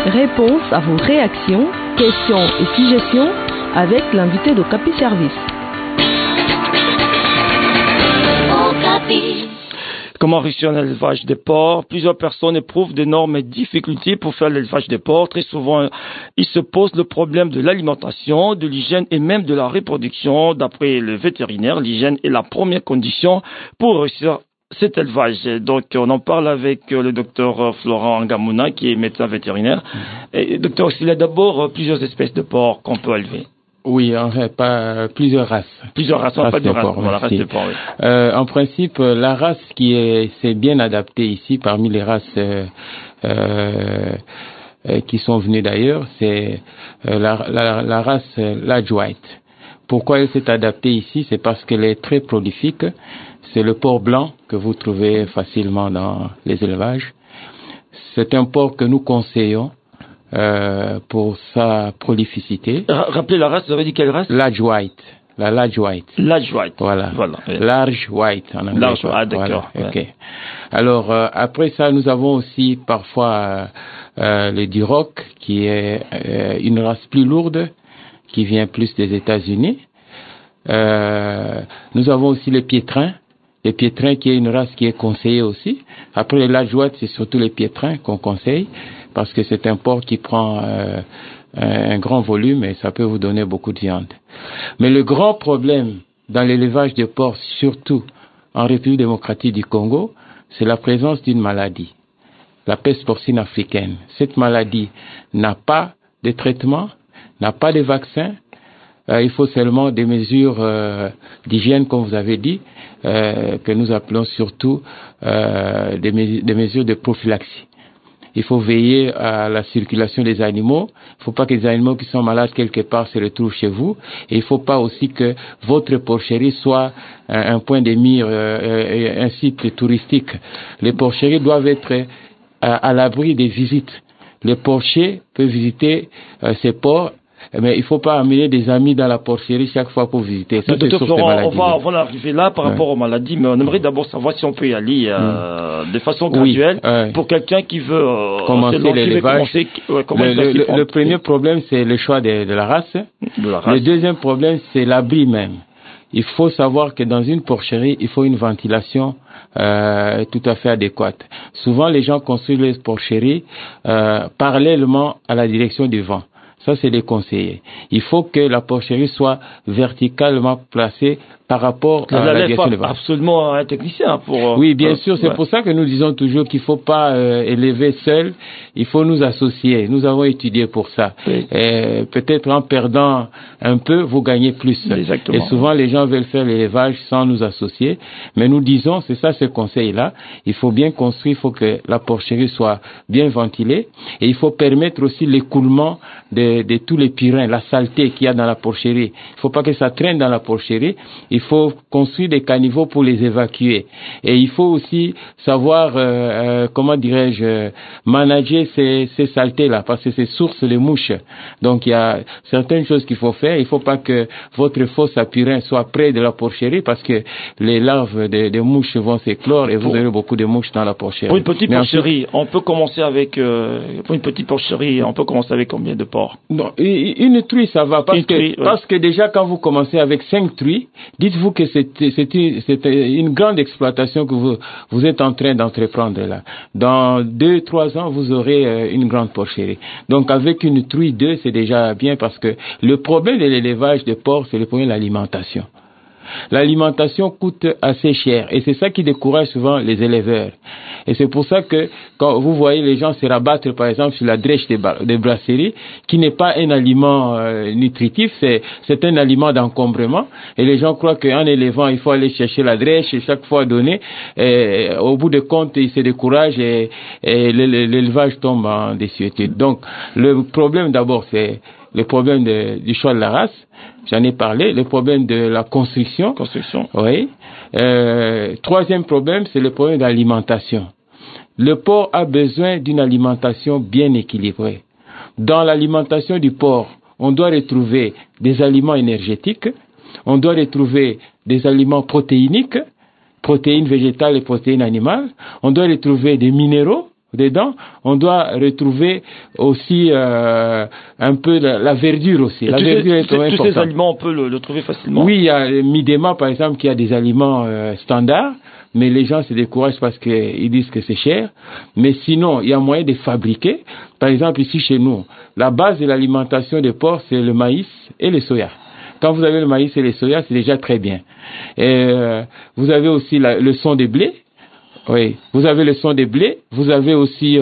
Réponse à vos réactions, questions et suggestions avec l'invité d'Okapi Service. Comment réussir un élevage des porcs? Plusieurs personnes éprouvent d'énormes difficultés pour faire l'élevage des porcs. Très souvent, il se pose le problème de l'alimentation, de l'hygiène et même de la reproduction. D'après le vétérinaire, l'hygiène est la première condition pour réussir cet élevage. Donc, on en parle avec le docteur Florent Angamuna, qui est médecin vétérinaire. Et, docteur, il y a d'abord plusieurs espèces de porcs qu'on peut élever. Oui, en fait, pas plusieurs races. Plusieurs races, pas de race. Voilà, race de porc, oui. En principe, la race c'est bien adaptée ici parmi les races qui sont venues d'ailleurs, c'est la race Lodge White. Pourquoi elle s'est adaptée ici? C'est parce qu'elle est très prolifique. C'est le porc blanc que vous trouvez facilement dans les élevages. C'est un porc que nous conseillons pour sa prolificité. Rappelez la race, vous avez dit quelle race? Lodge White. La Lodge White. Lodge White. Voilà. Oui. Large White en anglais. Large, d'accord. Voilà. Okay. Alors, après ça, nous avons aussi parfois le Duroc, qui est une race plus lourde, qui vient plus des États-Unis. Nous avons aussi les Piétrins. Les Piétrins, qui est une race qui est conseillée aussi. Après les Lodge White, c'est surtout les Piétrins qu'on conseille, parce que c'est un porc qui prend un grand volume et ça peut vous donner beaucoup de viande. Mais le grand problème dans l'élevage de porcs, surtout en République démocratique du Congo, c'est la présence d'une maladie, la peste porcine africaine. Cette maladie n'a pas de traitement, n'a pas de vaccin. Il faut seulement des mesures d'hygiène, comme vous avez dit, que nous appelons surtout des mesures de prophylaxie. Il faut veiller à la circulation des animaux. Il ne faut pas que les animaux qui sont malades quelque part se retrouvent chez vous. Et il ne faut pas aussi que votre porcherie soit un point de mire, un site touristique. Les porcheries doivent être à l'abri des visites. Le porcher peut visiter ces porcs, mais il ne faut pas amener des amis dans la porcherie chaque fois pour visiter. Ça, docteur Florent, on va arriver là par rapport aux maladies, mais on aimerait d'abord savoir si on peut y aller de façon graduelle pour quelqu'un qui veut commencer l'élevage. Le premier problème, c'est le choix de la race. Le deuxième problème, c'est l'abri même. Il faut savoir que dans une porcherie, il faut une ventilation tout à fait adéquate. Souvent, les gens construisent les porcheries parallèlement à la direction du vent. Ça, c'est déconseillé. Il faut que la porcherie soit verticalement placée par rapport à la direction du vent. Absolument un technicien pour... Oui, bien sûr. C'est pour ça que nous disons toujours qu'il ne faut pas élever seul. Il faut nous associer. Nous avons étudié pour ça. Oui. Peut-être en perdant un peu, vous gagnez plus. Exactement. Et souvent, les gens veulent faire l'élevage sans nous associer. Mais nous disons, c'est ça ce conseil-là. Il faut bien construire, il faut que la porcherie soit bien ventilée. Et il faut permettre aussi l'écoulement de tous les purins, la saleté qu'il y a dans la porcherie. Il ne faut pas que ça traîne dans la porcherie. Il faut construire des caniveaux pour les évacuer. Et il faut aussi savoir, comment dirais-je, manager ces saletés-là, parce que c'est source de mouches. Donc il y a certaines choses qu'il faut faire. Il ne faut pas que votre fosse à purin soit près de la porcherie, parce que les larves de mouches vont s'éclore et vous aurez beaucoup de mouches dans la porcherie. Pour une petite porcherie, on peut commencer avec combien de porcs? Non, une truie, ça va, parce que déjà quand vous commencez avec 5 truies, dites-vous que c'est une grande exploitation que vous êtes en train d'entreprendre là. Dans 2-3 ans, vous aurez une grande porcherie. Donc avec une truie 2, c'est déjà bien, parce que le problème de l'élevage de porcs, c'est le problème de l'alimentation. L'alimentation coûte assez cher et c'est ça qui décourage souvent les éleveurs. Et c'est pour ça que quand vous voyez les gens se rabattre par exemple sur la drèche des brasseries, qui n'est pas un aliment nutritif, c'est un aliment d'encombrement, et les gens croient qu'en élevant il faut aller chercher la drèche et chaque fois donner, et au bout de compte ils se découragent et l'élevage tombe en désuétude. Donc le problème d'abord, c'est le problème du choix de la race. J'en ai parlé. Le problème de la construction. Oui. Troisième problème, c'est le problème de l'alimentation. Le porc a besoin d'une alimentation bien équilibrée. Dans l'alimentation du porc, on doit retrouver des aliments énergétiques, on doit retrouver des aliments protéiniques, protéines végétales et protéines animales, on doit retrouver des minéraux, dedans, on doit retrouver aussi un peu la verdure aussi. La verdure est importante. Tous ces aliments, on peut le trouver facilement. Oui, il y a Midema, par exemple, qui a des aliments standards, mais les gens se découragent parce qu'ils disent que c'est cher. Mais sinon, il y a moyen de fabriquer. Par exemple, ici chez nous, la base de l'alimentation des porcs, c'est le maïs et le soya. Quand vous avez le maïs et le soya, c'est déjà très bien. Et vous avez aussi le son de blé. Oui, vous avez le son des blés, vous avez aussi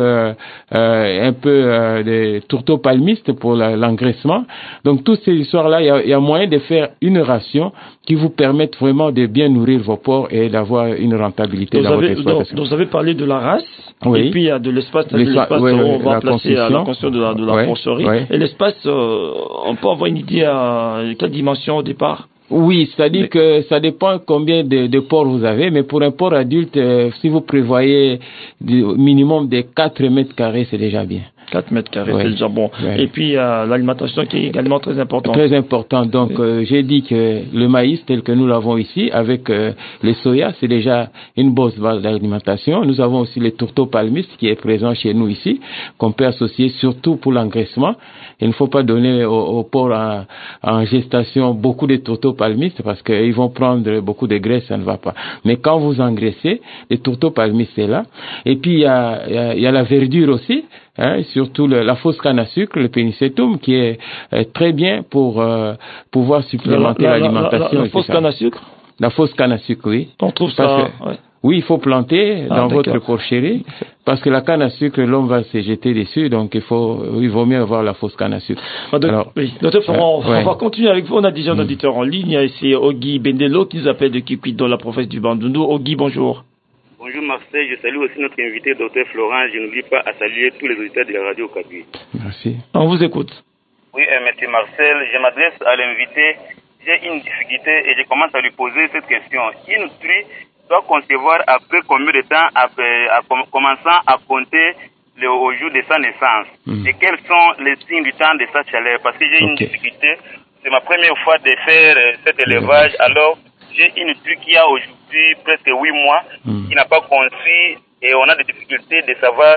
un peu des tourteaux palmistes pour l'engraissement. Donc toutes ces histoires-là, il y a moyen de faire une ration qui vous permette vraiment de bien nourrir vos porcs et d'avoir une rentabilité dans votre exploitation. Donc vous avez parlé de la race, oui. Et puis il y a de l'espace, où on va placer la construction de la porcherie. Oui. Et l'espace, on peut avoir une idée à quelle dimension au départ? Oui, c'est-à-dire que ça dépend combien de porcs vous avez, mais pour un porc adulte, si vous prévoyez minimum de 4 mètres carrés, c'est déjà bien. 4 mètres carrés, c'est déjà bon. Ouais. Et puis l'alimentation qui est également très importante. Très important. Donc j'ai dit que le maïs tel que nous l'avons ici, avec les soya, c'est déjà une bonne base d'alimentation. Nous avons aussi les tourteaux palmistes qui est présent chez nous ici, qu'on peut associer surtout pour l'engraissement. Il ne faut pas donner aux porcs en gestation beaucoup de tourteaux palmistes parce qu'ils vont prendre beaucoup de graisse, ça ne va pas. Mais quand vous engraissez, les tourteaux palmistes c'est là. Et puis il y a la verdure aussi. Surtout la fausse canne à sucre, le pénicétum, qui est très bien pour pouvoir supplémenter l'alimentation. La fausse canne à sucre? La fausse canne à sucre, oui. On trouve ça. Ouais. Oui, il faut planter dans votre porcherie, parce que la canne à sucre, l'homme va se jeter dessus, donc il vaut mieux avoir la fausse canne à sucre. Docteur Florent, on va continuer avec vous. On a déjà un auditeur en ligne, c'est Ogi Bendelo qui nous appelle de Kikwit dans la province du Bandundu. Ogi, bonjour. Bonjour Marseille, je salue aussi notre invité, Dr Florent. Je n'oublie pas à saluer tous les auditeurs de la radio Okapi. Merci. On vous écoute. Oui, monsieur Marcel, je m'adresse à l'invité. J'ai une difficulté et je commence à lui poser cette question. Une truie doit concevoir après combien de temps commençant à compter au jour de sa naissance? Et quels sont les signes du temps de sa chaleur? Parce que j'ai une difficulté. C'est ma première fois de faire cet élevage. Alors, j'ai une truie qui a aujourd'hui presque 8 mois, qui n'a pas conçu, et on a des difficultés de savoir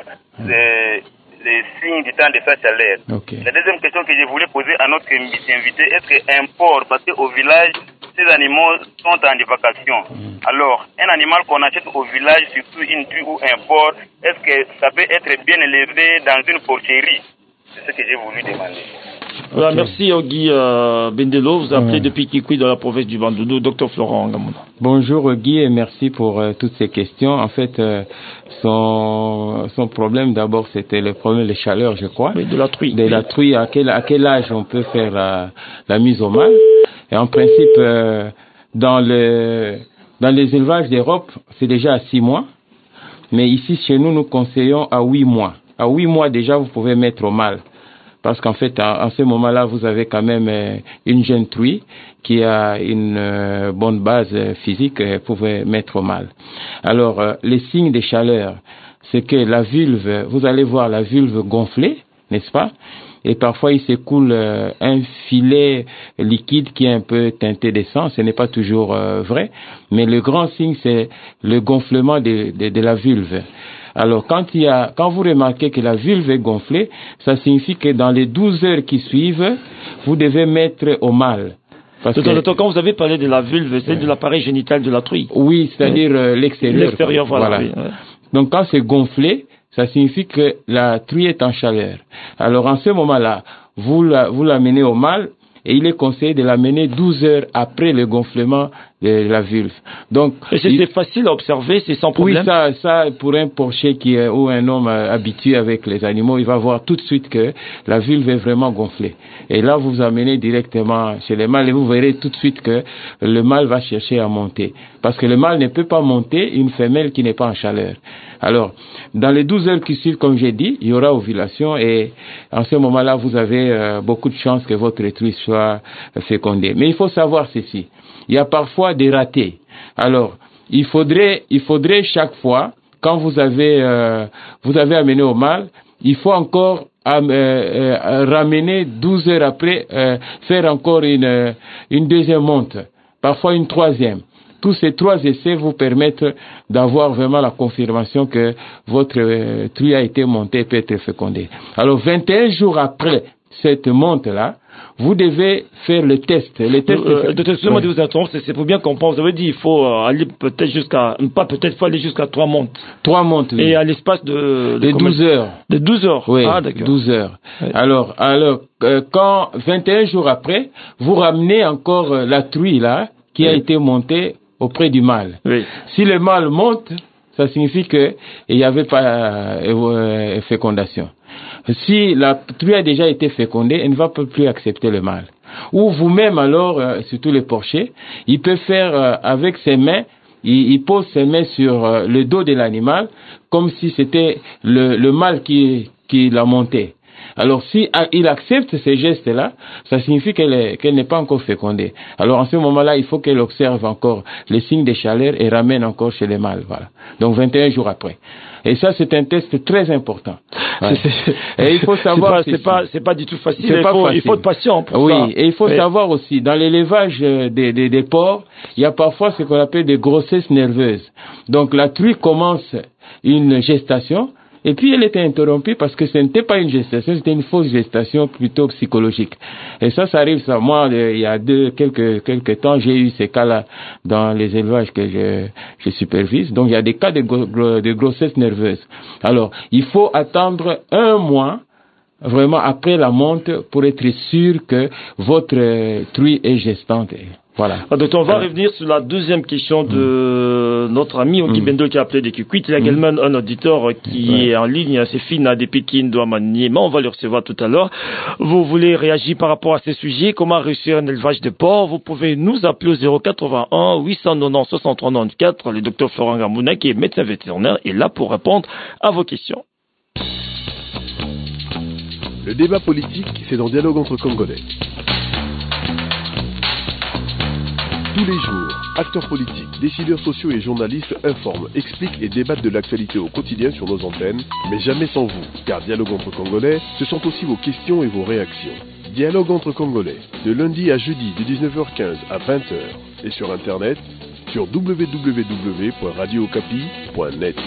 les signes du temps de sa chaleur. La deuxième question que je voulais poser à notre invité, est-ce qu'un porc, parce qu'au village, ces animaux sont en vacation. Alors, un animal qu'on achète au village, surtout une truie ou un porc, est-ce que ça peut être bien élevé dans une porcherie? C'est ce que j'ai voulu demander. Voilà, merci Ogi Bendelo, vous appelez depuis Kikwit dans la province du Bandundu, Dr Florent Ngamuna. Bonjour Ogi et merci pour toutes ces questions. En fait, son problème d'abord c'était le problème de chaleur, je crois. Oui, de la truie. De la truie, à quel âge on peut faire la mise au mâle. Et en principe, dans les élevages d'Europe, c'est déjà à 6 mois. Mais ici, chez nous, nous conseillons à 8 mois. À 8 mois déjà, vous pouvez mettre au mâle. Parce qu'en fait, en ce moment-là, vous avez quand même une jeune truie qui a une bonne base physique, vous pouvez mettre au mâle. Alors, les signes de chaleur, c'est que la vulve, vous allez voir la vulve gonfler, n'est-ce pas? Et parfois, il s'écoule un filet liquide qui est un peu teinté de sang. Ce n'est pas toujours vrai, mais le grand signe, c'est le gonflement de la vulve. Alors, quand vous remarquez que la vulve est gonflée, ça signifie que dans les 12 heures qui suivent, vous devez mettre au mâle. Quand vous avez parlé de la vulve, c'est de l'appareil génital de la truie. Oui, c'est-à-dire l'extérieur. L'extérieur, voilà. Oui. Donc, quand c'est gonflé, ça signifie que la truie est en chaleur. Alors, en ce moment-là, vous l'amenez au mâle, et il est conseillé de l'amener 12 heures après le gonflement de la vulve. Donc, c'est facile à observer, c'est sans problème. Oui, ça pour un porcher ou un homme habitué avec les animaux, il va voir tout de suite que la vulve est vraiment gonflée. Et là, vous amenez directement chez le mâle et vous verrez tout de suite que le mâle va chercher à monter. Parce que le mâle ne peut pas monter une femelle qui n'est pas en chaleur. Alors, dans les 12 heures qui suivent, comme j'ai dit, il y aura ovulation et en ce moment-là, vous avez beaucoup de chances que votre truie soit fécondée. Mais il faut savoir ceci. Il y a parfois des ratés. Alors, il faudrait chaque fois, quand vous avez amené au mâle, il faut encore ramener 12 heures après, faire encore une deuxième monte, parfois une troisième. tous ces 3 essais vous permettent d'avoir vraiment la confirmation que votre truie a été montée et peut être fécondée. Alors 21 jours après cette monte-là, vous devez faire le test. Excusez-moi de vous interrompre, c'est pour bien comprendre. Vous avez dit il faut aller peut-être faut aller jusqu'à 3 montes. 3 montes, oui. Et à l'espace de 12 heures. De 12 heures. Oui, d'accord. 12 heures. Oui. Alors, quand 21 jours après, vous ramenez encore la truie là, qui a été montée auprès du mâle. Oui. Si le mâle monte, ça signifie qu'il n'y avait pas fécondation. Si la truie a déjà été fécondée, elle ne va plus accepter le mâle. Ou vous-même alors, surtout les porchers, il peut faire avec ses mains, il pose ses mains sur le dos de l'animal, comme si c'était le mâle qui l'a monté. Alors si il accepte ces gestes-là, ça signifie qu'elle n'est pas encore fécondée. Alors en ce moment-là, il faut qu'elle observe encore les signes de chaleur et ramène encore chez les mâles. Voilà. Donc 21 jours après. Et ça, c'est un test très important. Ouais. Et il faut savoir... C'est pas du tout facile. Il faut être patient pour ça. Oui, et il faut savoir aussi, dans l'élevage des porcs, il y a parfois ce qu'on appelle des grossesses nerveuses. Donc la truie commence une gestation, et puis elle était interrompue parce que ce n'était pas une gestation, c'était une fausse gestation plutôt psychologique. Et ça arrive, ça. Moi, il y a quelques temps, j'ai eu ces cas-là dans les élevages que je supervise. Donc il y a des cas de grossesse nerveuse. Alors, il faut attendre 1 mois vraiment après la monte pour être sûr que votre truie est gestante. Voilà. Docteur, on va revenir sur la deuxième question de notre ami Oki Bendo qui a appelé de Kikwit. Il y a également un auditeur qui est en ligne, c'est Fina de Pékin Douamaniema. On va le recevoir tout à l'heure. Vous voulez réagir par rapport à ces sujets? Comment réussir un élevage de porc? Vous pouvez nous appeler au 081 890 63 94. Le docteur Florent Gambouna, qui est médecin vétérinaire, est là pour répondre à vos questions. Le débat politique, c'est dans Dialogue entre Congolais. Tous les jours, acteurs politiques, décideurs sociaux et journalistes informent, expliquent et débattent de l'actualité au quotidien sur nos antennes, mais jamais sans vous, car Dialogue entre Congolais, ce sont aussi vos questions et vos réactions. Dialogue entre Congolais, de lundi à jeudi de 19h15 à 20h, et sur Internet, sur www.radiocapi.net.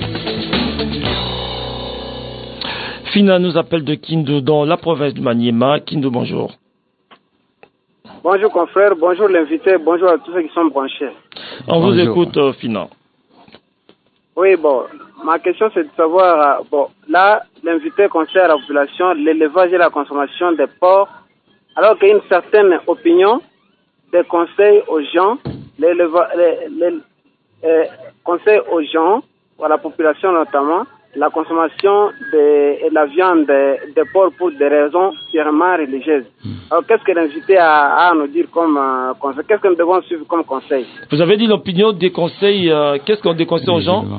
Fina nous appelle de Kindu dans la province de Maniema. Kindu, bonjour. Bonjour confrère, bonjour l'invité, bonjour à tous ceux qui sont branchés. On vous écoute, Fina. Oui, bon, ma question c'est de savoir, là, l'invité conseille à la population l'élevage et la consommation des porcs, alors qu'il y a une certaine opinion des conseils aux gens, conseils aux gens, à la population notamment, la consommation de la viande des porcs pour des raisons purement religieuses. Alors, qu'est-ce que l'invité a à nous dire comme conseil? Qu'est-ce que nous devons suivre comme conseil? Vous avez dit l'opinion des conseils. Qu'est-ce qu'on déconseille aux gens?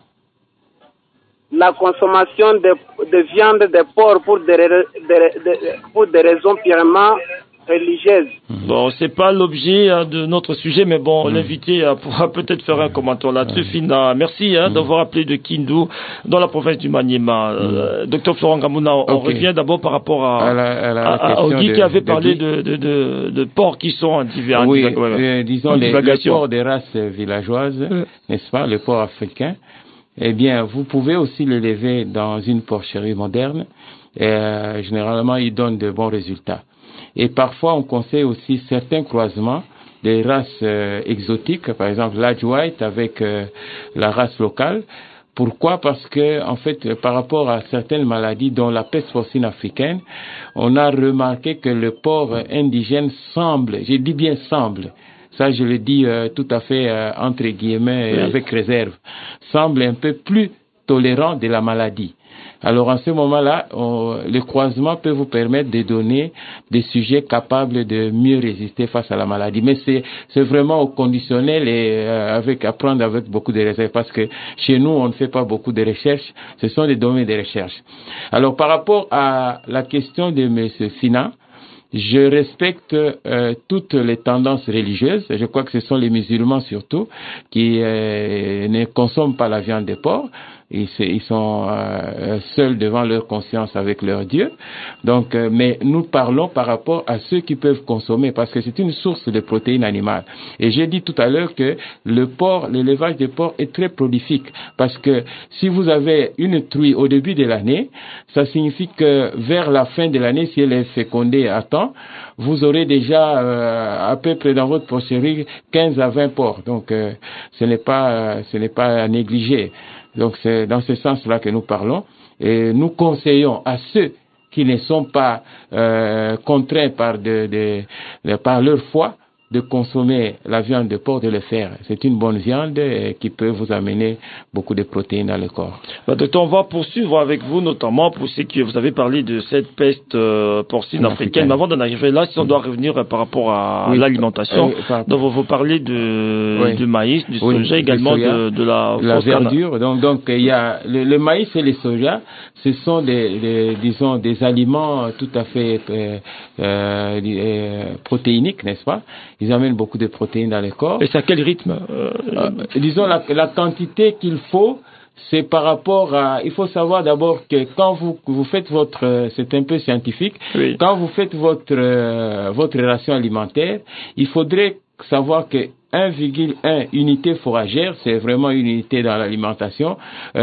La consommation de viande des porcs pour des raisons purement religieuse. Bon, c'est pas l'objet de notre sujet, mais bon, l'invité pourra peut-être faire un commentaire là-dessus. Fina, merci d'avoir appelé de Kindu dans la province du Maniema. Docteur Florent Gambouna, on revient d'abord par rapport à Ogi qui avait parlé de porcs qui sont en divers. Oui, disons les porcs des races villageoises, n'est-ce pas, les porcs africains. Eh bien, vous pouvez aussi l'élever dans une porcherie moderne. Et, généralement, ils donnent de bons résultats. Et parfois, on conseille aussi certains croisements des races exotiques, par exemple l'Adge White avec la race locale. Pourquoi? Parce que, en fait, par rapport à certaines maladies, dont la peste porcine africaine, on a remarqué que le porc indigène semble, je dis bien semble, ça je le dis tout à fait entre guillemets avec réserve, semble un peu plus tolérant de la maladie. Alors, en ce moment-là, le croisement peut vous permettre de donner des sujets capables de mieux résister face à la maladie. Mais c'est vraiment au conditionnel et à prendre avec beaucoup de réserve, parce que chez nous, on ne fait pas beaucoup de recherches. Ce sont des domaines de recherche. Alors, par rapport à la question de M. Fina, je respecte toutes les tendances religieuses. Je crois que ce sont les musulmans surtout qui ne consomment pas la viande de porc. Ils sont seuls devant leur conscience avec leur Dieu. Donc, mais nous parlons par rapport à ceux qui peuvent consommer, parce que c'est une source de protéines animales. Et j'ai dit tout à l'heure que l'élevage des porcs est très prolifique, parce que si vous avez une truie au début de l'année, ça signifie que vers la fin de l'année, si elle est fécondée à temps, vous aurez déjà à peu près dans votre porcherie 15 à 20 porcs. Donc, ce n'est pas à négliger. Donc c'est dans ce sens-là que nous parlons, et nous conseillons à ceux qui ne sont pas contraints par leur foi de consommer la viande de porc, de le faire. C'est une bonne viande qui peut vous amener beaucoup de protéines dans le corps. Docteur, on va poursuivre avec vous, notamment pour ce que vous avez parlé de cette peste porcine africaine. Mais avant d'en arriver là, si on doit revenir par rapport à l'alimentation, donc vous parlez du maïs, du soja, également de la verdure. Donc il y a le maïs et le soja, ce sont des aliments tout à fait protéiniques, n'est-ce pas? Ils amènent beaucoup de protéines dans le corps. Et c'est à quel rythme disons la quantité qu'il faut, c'est par rapport à... Il faut savoir d'abord que quand vous faites c'est un peu scientifique, quand vous faites votre ration alimentaire, il faudrait savoir que 1,1 unité fourragère, c'est vraiment une unité dans l'alimentation,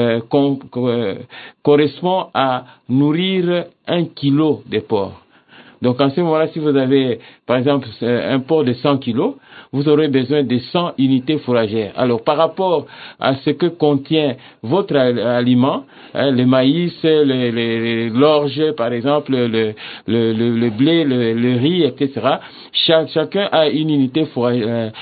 correspond à nourrir 1 kilo de porc. Donc, en ce moment-là, si vous avez, par exemple, un porc de 100 kilos, vous aurez besoin de 100 unités fourragères. Alors, par rapport à ce que contient votre aliment, le maïs, l'orge, par exemple, le blé, le riz, etc., chacun a une unité fourragère,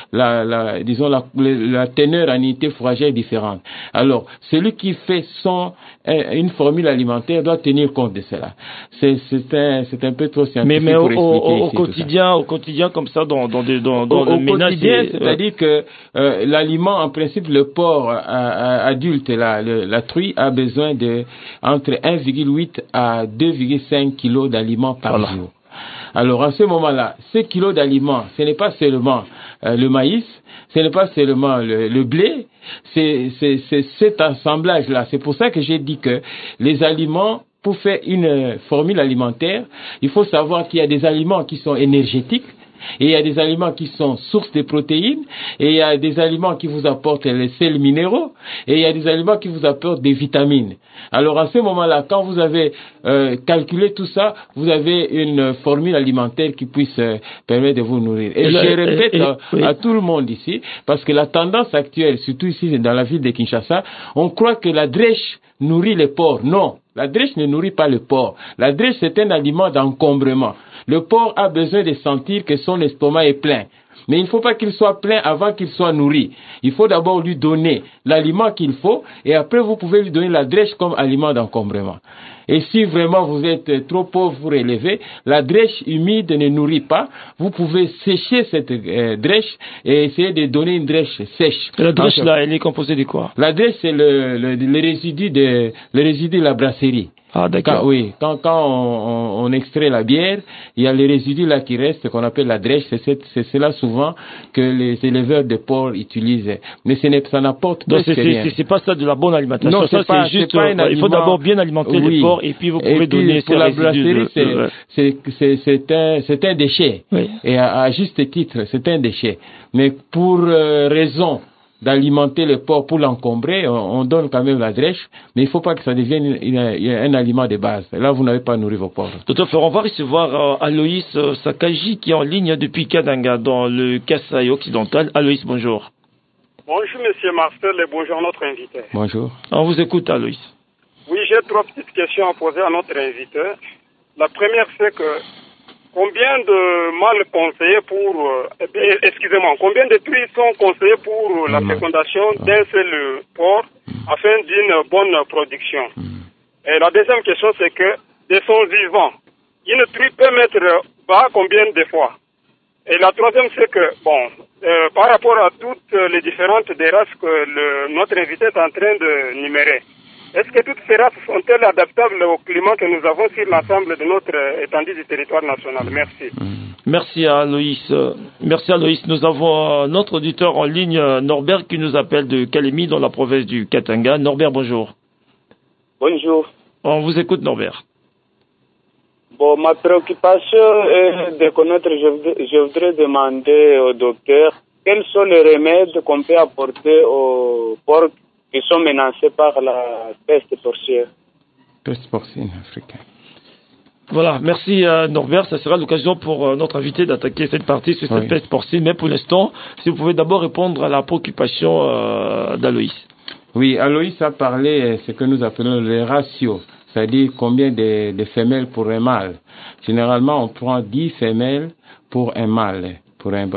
la teneur en unité fourragère différente. Alors, celui qui fait une formule alimentaire doit tenir compte de cela. C'est un peu trop scientifique. Mais au quotidien, comme ça, dans le ménage, c'est-à-dire que l'aliment, en principe, le porc adulte, la truie, a besoin de entre 1,8 à 2,5 kilos d'aliments par jour. Alors, en ce moment-là, ces kilos d'aliments, ce n'est pas seulement le maïs, ce n'est pas seulement le blé, c'est cet assemblage-là. C'est pour ça que j'ai dit que les aliments, pour faire une formule alimentaire, il faut savoir qu'il y a des aliments qui sont énergétiques, et il y a des aliments qui sont sources de protéines, et il y a des aliments qui vous apportent les sels minéraux, et il y a des aliments qui vous apportent des vitamines. Alors à ce moment-là, quand vous avez calculé tout ça, vous avez une formule alimentaire qui puisse permettre de vous nourrir. Et je répète à tout le monde ici, parce que la tendance actuelle, surtout ici dans la ville de Kinshasa, on croit que la drèche nourrit les porcs. Non, la drèche ne nourrit pas le porc. La drèche, c'est un aliment d'encombrement. Le porc a besoin de sentir que son estomac est plein. Mais il ne faut pas qu'il soit plein avant qu'il soit nourri. Il faut d'abord lui donner l'aliment qu'il faut, et après vous pouvez lui donner la drèche comme aliment d'encombrement. Et si vraiment vous êtes trop pauvre pour élever, la drèche humide ne nourrit pas. Vous pouvez sécher cette drèche et essayer de donner une drèche sèche. La drèche là, elle est composée de quoi? La drèche, c'est le résidu de la brasserie. Ah, d'accord. Quand on extrait la bière, il y a les résidus là qui restent, qu'on appelle la drèche. C'est cela souvent que les éleveurs de porc utilisent. Mais ça n'apporte pas rien. C'est pas ça de la bonne alimentation. Non, c'est juste, il faut d'abord bien alimenter les porcs, et puis vous pouvez donner pour la brasserie, c'est un déchet. Oui. Et à juste titre, c'est un déchet. Mais pour raison d'alimenter le porc pour l'encombrer, on donne quand même la drèche, mais il ne faut pas que ça devienne un aliment de base. Là, vous n'avez pas nourri vos porcs. Docteur Florent, on va recevoir Aloïs Sakaji qui est en ligne depuis Kananga, dans le Kasaï occidental. Aloïs, bonjour. Bonjour, monsieur Marcel, et bonjour notre invité. Bonjour. On vous écoute, Aloïs. Oui, j'ai 3 petites questions à poser à notre invité. La première, c'est que combien de mâles conseillés combien de truies sont conseillés pour la fécondation d'un seul porc afin d'une bonne production? Et la deuxième question, c'est que de son vivant, une truie peut mettre bas combien de fois? Et la troisième, c'est que, par rapport à toutes les différentes des races que notre invité est en train de numérer, est-ce que toutes ces races sont-elles adaptables au climat que nous avons sur l'ensemble de notre étendue du territoire national? Merci. Merci Aloïs. Nous avons notre auditeur en ligne, Norbert, qui nous appelle de Kalemi, dans la province du Katanga. Norbert, bonjour. Bonjour. On vous écoute, Norbert. Bon, ma préoccupation est de connaître, je voudrais demander au docteur quels sont les remèdes qu'on peut apporter aux porcs qui sont menacés par la peste porcière. Peste porcine africaine. Voilà, merci Norbert. Ça sera l'occasion pour notre invité d'attaquer cette partie sur cette peste porcine. Mais pour l'instant, si vous pouvez d'abord répondre à la préoccupation d'Aloïs. Oui, Aloïs a parlé ce que nous appelons les ratios, c'est-à-dire combien de femelles pour un mâle. Généralement, on prend 10 femelles pour un mâle, pour un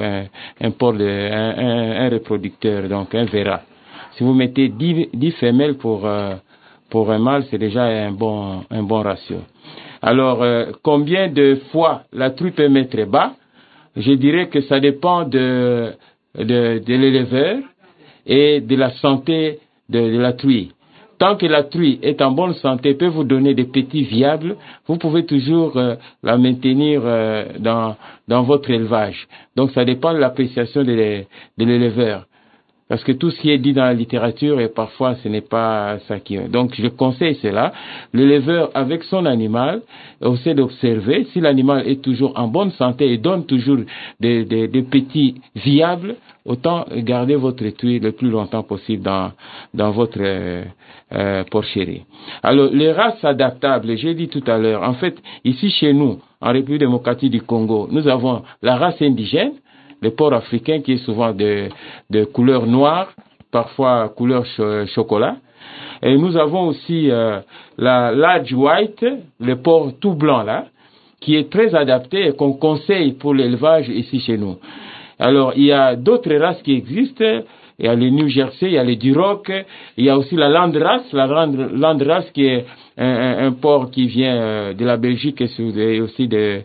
reproducteur, donc un véra. Si vous mettez 10 femelles pour un mâle, c'est déjà un bon ratio. Alors, combien de fois la truie peut mettre bas? Je dirais que ça dépend de l'éleveur et de la santé de la truie. Tant que la truie est en bonne santé, peut vous donner des petits viables, vous pouvez toujours la maintenir dans votre élevage. Donc, ça dépend de l'appréciation de l'éleveur. Parce que tout ce qui est dit dans la littérature, et parfois ce n'est pas ça qui est. Donc je conseille cela. L'éleveur avec son animal essaie d'observer si l'animal est toujours en bonne santé et donne toujours des petits viables, autant garder votre truie le plus longtemps possible dans votre porcherie. Alors les races adaptables, j'ai dit tout à l'heure, en fait ici chez nous, en République démocratique du Congo, nous avons la race indigène, le porc africain qui est souvent de couleur noire, parfois couleur chocolat. Et nous avons aussi la large white, le porc tout blanc là, qui est très adapté et qu'on conseille pour l'élevage ici chez nous. Alors il y a d'autres races qui existent. Il y a le New Jersey, il y a le Duroc, il y a aussi la Landrace qui est un porc qui vient de la Belgique et aussi de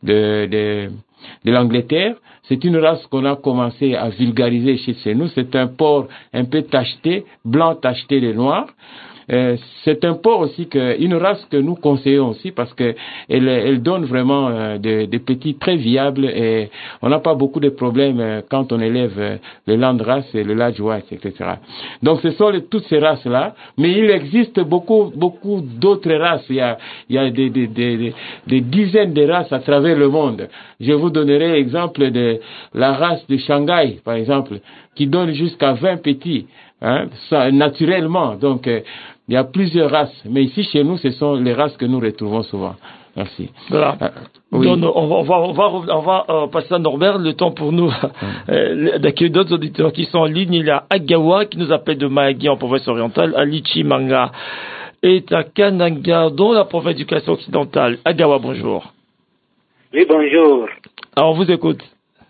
l'Angleterre. C'est une race qu'on a commencé à vulgariser chez nous. C'est un porc un peu tacheté, blanc tacheté de noir. C'est un porc aussi une race que nous conseillons aussi parce que elle donne vraiment des petits très viables et on n'a pas beaucoup de problèmes quand on élève le Landrace et le Large White, etc. Donc ce sont toutes ces races-là, mais il existe beaucoup d'autres races. Il y a des dizaines de races à travers le monde. Je vous donnerai l'exemple de la race de Shanghai, par exemple, qui donne jusqu'à 20 petits, ça, naturellement. Donc il y a plusieurs races, mais ici chez nous, ce sont les races que nous retrouvons souvent. Merci. Voilà. Oui. Donc, on va passer à Norbert, le temps pour nous d'accueillir d'autres auditeurs qui sont en ligne. Il y a Agawa qui nous appelle de Mahagi en province orientale, Alichi Manga est à Kananga dans la province d'éducation occidentale. Agawa, bonjour. Oui, bonjour. Alors, on vous écoute.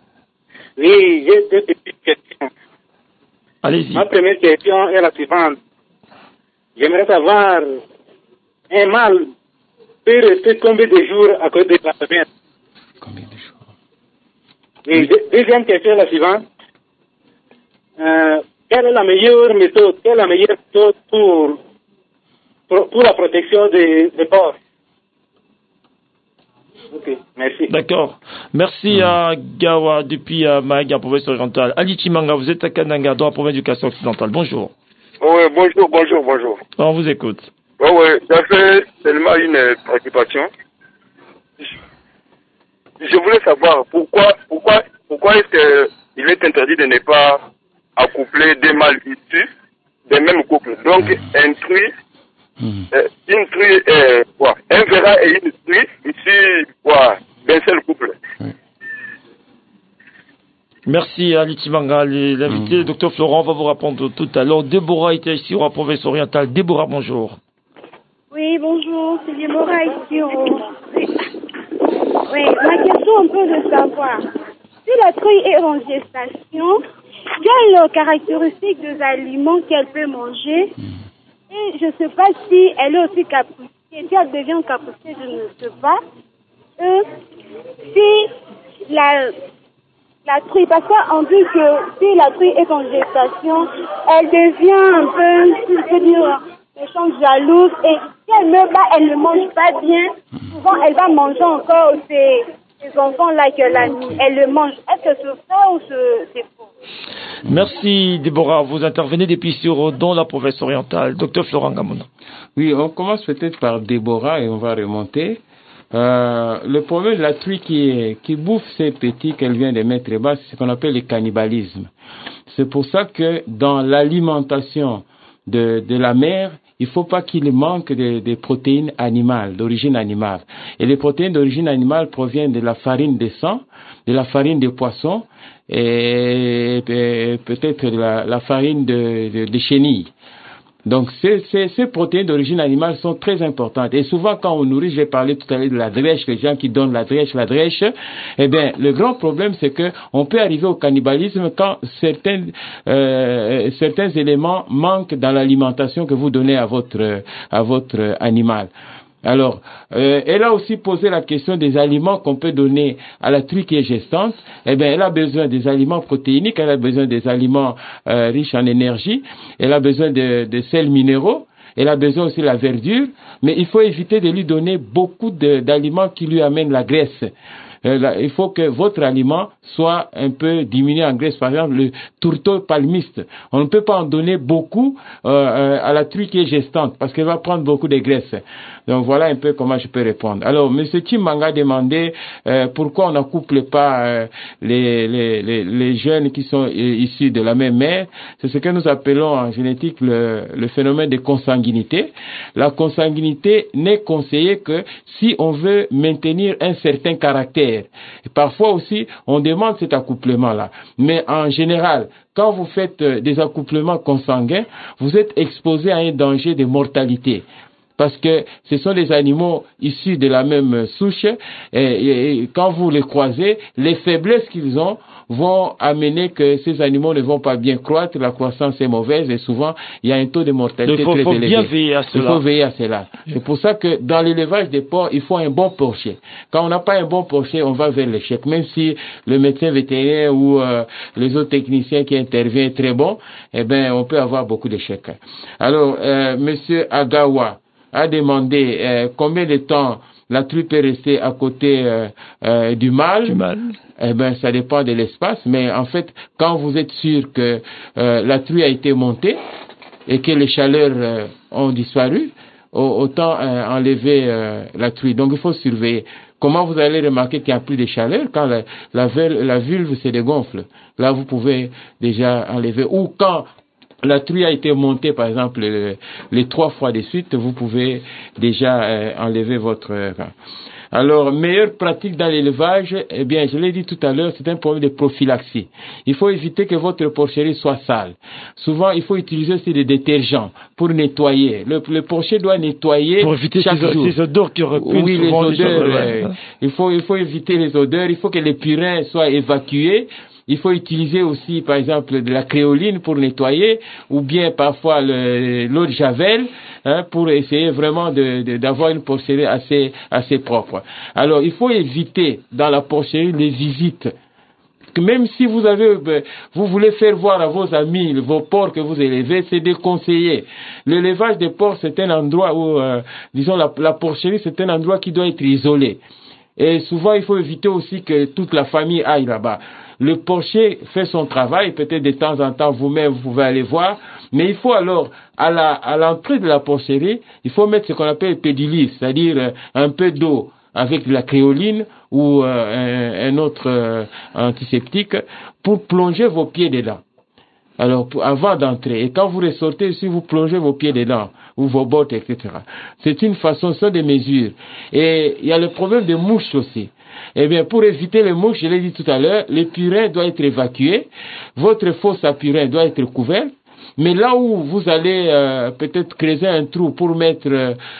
Oui, j'ai deux petites questions. Allez-y. Ma première question est la suivante. J'aimerais savoir, un mâle peut rester combien de jours à cause de la femelle? Combien de jours? Et deuxième question est la suivante. Quelle est la meilleure méthode pour la protection des porcs? Ok, merci. D'accord. Merci à Gawa depuis Mahagi en province orientale. Ali Chimanga, vous êtes à Kananga dans la province d'éducation occidentale. Bonjour. Oui, bonjour. On vous écoute. Oui, j'avais seulement une préoccupation. Je voulais savoir pourquoi est-ce qu'il est interdit de ne pas accoupler des mâles issus des mêmes couples. Donc, une truie, un véra et une truie issus d'un seul couple. Merci à Litimanga. L'invité, le docteur Florent, va vous répondre tout à l'heure. Déborah était ici au province orientale. Déborah, bonjour. Oui, bonjour, c'est Déborah ici. Oui, ma question un peu de savoir, si la truie est en gestation, quelles caractéristiques des aliments qu'elle peut manger? Et je ne sais pas si elle est aussi capricieuse. Si elle devient capricieuse, je ne sais pas. Si la truie, parce qu'on dit que si la truie est en gestation, elle devient un peu, je peux dire, méchante, jalouse, et si elle me bat, elle ne mange pas bien. Souvent, elle va manger encore ces enfants-là qu'elle a mis, elle le mange. Est-ce que c'est vrai ou c'est faux? Merci Déborah. Vous intervenez depuis sur dans la province orientale. Docteur Florent Gamouna. Oui, on commence peut-être par Déborah et on va remonter. Le problème de la truie qui bouffe ces petits qu'elle vient de mettre bas, c'est ce qu'on appelle le cannibalisme. C'est pour ça que dans l'alimentation de la mère, il faut pas qu'il manque de protéines animales, d'origine animale. Et les protéines d'origine animale proviennent de la farine de sang, de la farine de poisson et peut-être de la farine de chenille. Donc ces protéines d'origine animale sont très importantes. Et souvent quand on nourrit, j'ai parlé tout à l'heure de la drèche, les gens qui donnent la drèche, eh bien le grand problème c'est que on peut arriver au cannibalisme quand certains éléments manquent dans l'alimentation que vous donnez à votre animal. Alors, elle a aussi posé la question des aliments qu'on peut donner à la truie qui est gestante. Eh bien, elle a besoin des aliments protéiniques, elle a besoin des aliments riches en énergie, elle a besoin de sels minéraux, elle a besoin aussi de la verdure, mais il faut éviter de lui donner beaucoup d'aliments qui lui amènent la graisse. Il faut que votre aliment soit un peu diminué en graisse. Par exemple, le tourteau palmiste. On ne peut pas en donner beaucoup à la truie qui est gestante parce qu'elle va prendre beaucoup de graisse. Donc voilà un peu comment je peux répondre. Alors, M. Chimanga a demandé pourquoi on n'accouple pas les jeunes qui sont issus de la même mère. C'est ce que nous appelons en génétique le phénomène de consanguinité. La consanguinité n'est conseillée que si on veut maintenir un certain caractère. Et parfois aussi, on demande cet accouplement-là. Mais en général, quand vous faites des accouplements consanguins, vous êtes exposé à un danger de mortalité. Parce que ce sont des animaux issus de la même souche et quand vous les croisez, les faiblesses qu'ils ont vont amener que ces animaux ne vont pas bien croître, la croissance est mauvaise et souvent il y a un taux de mortalité très élevé. Bien veiller à cela. Il faut veiller à cela. C'est pour ça que dans l'élevage des porcs, il faut un bon porcher. Quand on n'a pas un bon porcher, on va vers l'échec. Même si le médecin vétérinaire ou les autres techniciens qui interviennent très bon, eh ben on peut avoir beaucoup d'échecs. Alors, Monsieur Agawa a demandé combien de temps la truie peut rester à côté du mâle. Eh ben, ça dépend de l'espace, mais en fait, quand vous êtes sûr que la truie a été montée et que les chaleurs ont disparu, autant enlever la truie. Donc, il faut surveiller. Comment vous allez remarquer qu'il n'y a plus de chaleur quand la vulve se dégonfle? Là, vous pouvez déjà enlever. Ou quand la truie a été montée, par exemple, les 3 fois de suite, vous pouvez déjà enlever votre... Alors, meilleure pratique dans l'élevage, eh bien, je l'ai dit tout à l'heure, c'est un problème de prophylaxie. Il faut éviter que votre porcherie soit sale. Souvent, il faut utiliser aussi des détergents pour nettoyer. Le porcher doit nettoyer pour éviter chaque jour. ces odeurs qui reculent. Oui, les odeurs. Il faut éviter les odeurs. Il faut que les purins soient évacués. Il faut utiliser aussi, par exemple, de la créoline pour nettoyer, ou bien parfois l'eau de javel, pour essayer vraiment d'avoir une porcherie assez propre. Alors, il faut éviter dans la porcherie les visites. Même si vous voulez faire voir à vos amis vos porcs que vous élevez, c'est déconseillé. L'élevage des porcs, c'est un endroit où, disons, la porcherie, c'est un endroit qui doit être isolé. Et souvent, il faut éviter aussi que toute la famille aille là-bas. Le porcher fait son travail, peut-être de temps en temps vous-même vous pouvez aller voir, mais il faut alors à l'entrée de la porcherie, il faut mettre ce qu'on appelle pédilyse, c'est-à-dire un peu d'eau avec de la créoline ou un autre antiseptique pour plonger vos pieds dedans. Alors, avant d'entrer, et quand vous ressortez, si vous plongez vos pieds dedans, ou vos bottes, etc. C'est une façon, ce sont des mesures. Et il y a le problème des mouches aussi. Eh bien, pour éviter les mouches, je l'ai dit tout à l'heure, les purins doivent être évacués, votre fosse à purins doit être couverte, mais là où vous allez peut-être creuser un trou pour mettre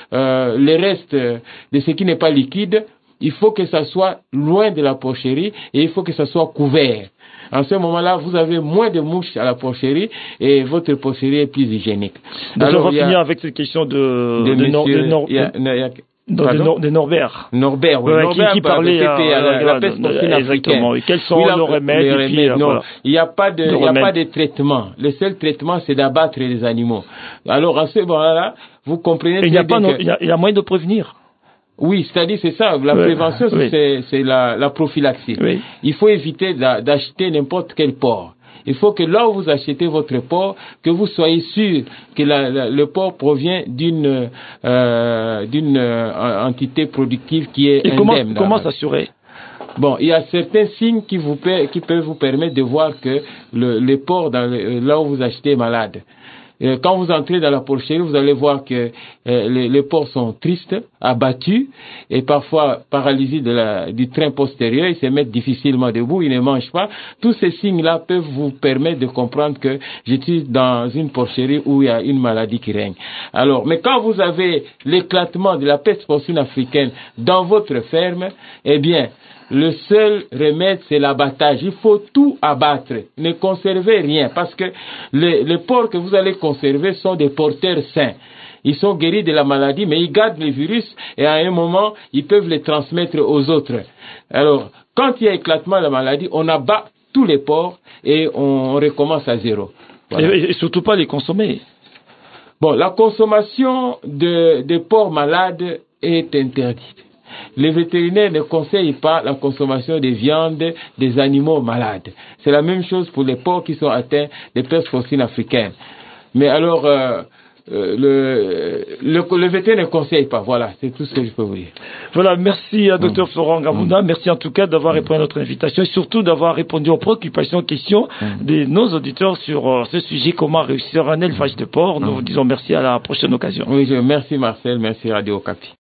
les restes de ce qui n'est pas liquide, il faut que ça soit loin de la porcherie et il faut que ça soit couvert. En ce moment-là, vous avez moins de mouches à la porcherie et votre porcherie est plus hygiénique. Donc, on va finir avec cette question de Norbert. Norbert, oui. Ouais, Norbert qui parlait la peste porcine africaine. Exactement. Et quels sont nos remèdes? Non, il n'y a pas de traitement. Le seul traitement, c'est d'abattre les animaux. Alors, à ce moment-là, vous comprenez. Il y a moyen de prévenir. Oui, c'est-à-dire c'est ça, la prévention, c'est la prophylaxie. Oui. Il faut éviter d'acheter n'importe quel porc. Il faut que là où vous achetez votre porc, que vous soyez sûr que le porc provient d'une entité productive qui est indemne. Comment s'assurer? Bon, il y a certains signes qui peuvent vous permettre de voir que le porc là où vous achetez est malade. Quand vous entrez dans la porcherie, vous allez voir que les porcs sont tristes, abattus et parfois paralysés du train postérieur. Ils se mettent difficilement debout, ils ne mangent pas. Tous ces signes-là peuvent vous permettre de comprendre que je suis dans une porcherie où il y a une maladie qui règne. Alors, mais quand vous avez l'éclatement de la peste porcine africaine dans votre ferme, eh bien, le seul remède, c'est l'abattage. Il faut tout abattre. Ne conservez rien parce que les porcs que vous allez conserver sont des porteurs sains. Ils sont guéris de la maladie, mais ils gardent les virus et à un moment, ils peuvent les transmettre aux autres. Alors, quand il y a éclatement de la maladie, on abat tous les porcs et on recommence à zéro. Voilà. Et surtout pas les consommer. Bon, la consommation de porcs malades est interdite. Les vétérinaires ne conseillent pas la consommation de viande des animaux malades. C'est la même chose pour les porcs qui sont atteints de peste porcine africaine. Mais alors, le vétérinaire ne conseille pas. Voilà, c'est tout ce que je peux vous dire. Voilà, merci à Dr Florent Ngabunda. Merci en tout cas d'avoir répondu à notre invitation et surtout d'avoir répondu aux préoccupations, questions de nos auditeurs sur ce sujet, comment réussir un élevage de porc. Nous vous disons merci à la prochaine occasion. Oui, merci Marcel, merci Radio Okapi.